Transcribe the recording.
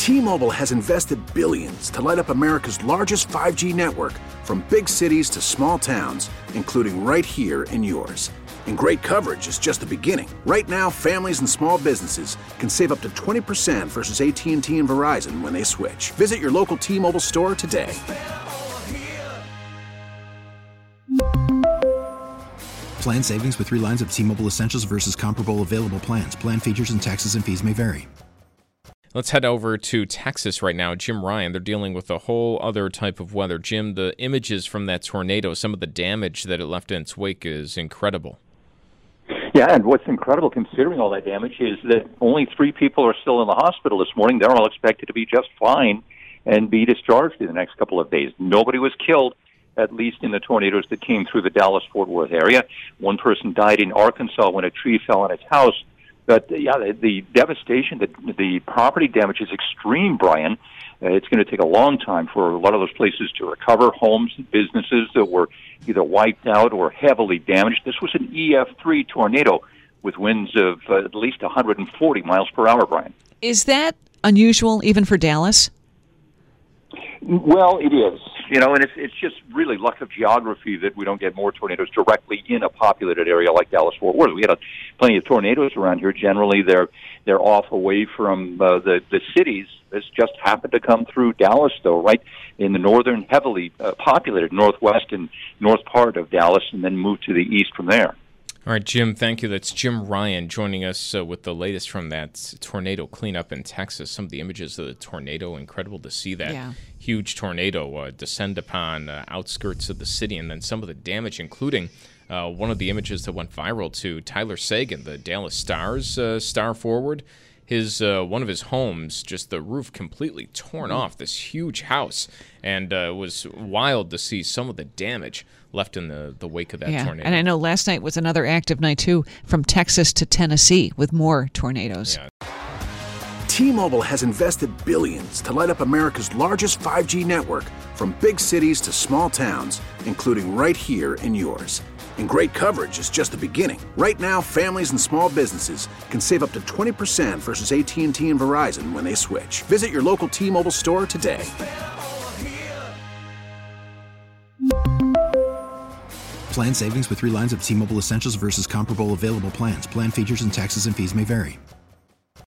T-Mobile has invested billions to light up America's largest 5G network, from big cities to small towns, including right here in yours. And great coverage is just the beginning. Right now, families and small businesses can save up to 20% versus AT&T and Verizon when they switch. Visit your local T-Mobile store today. Plan savings with 3 lines of T-Mobile Essentials versus comparable available plans. Plan features and taxes and fees may vary. Let's head over to Texas right now. Jim Ryan, they're dealing with a whole other type of weather. Jim, the images from that tornado, some of the damage that it left in its wake is incredible. Yeah, and what's incredible, considering all that damage, is that only 3 people are still in the hospital this morning. They're all expected to be just fine and be discharged in the next couple of days. Nobody was killed, at least in the tornadoes that came through the Dallas-Fort Worth area. One person died in Arkansas when a tree fell on his house. But, yeah, the devastation, the property damage is extreme, Brian. It's going to take a long time for a lot of those places to recover, homes and businesses that were either wiped out or heavily damaged. This was an EF3 tornado with winds of at least 140 miles per hour, Brian. Is that unusual even for Dallas? Well, it is. You know, and it's just really luck of geography that we don't get more tornadoes directly in a populated area like Dallas-Fort Worth. We had plenty of tornadoes around here. Generally, they're off away from the cities. This just happened to come through Dallas, though, right in the northern, heavily populated northwest and north part of Dallas, and then moved to the east from there. All right, Jim, thank you. That's Jim Ryan joining us with the latest from that tornado cleanup in Texas. Some of the images of the tornado, incredible to see that huge tornado descend upon outskirts of the city, and then some of the damage, including one of the images that went viral to Tyler Sagan, the Dallas Stars star forward. His one of his homes, just the roof completely torn off, this huge house, and it was wild to see some of the damage left in the wake of that tornado. And I know last night was another active night, too, from Texas to Tennessee with more tornadoes. Yeah. T-Mobile has invested billions to light up America's largest 5G network, from big cities to small towns, including right here in yours. And great coverage is just the beginning. Right now, families and small businesses can save up to 20% versus AT&T and Verizon when they switch. Visit your local T-Mobile store today. Plan savings with 3 lines of T-Mobile Essentials versus comparable available plans. Plan features and taxes and fees may vary.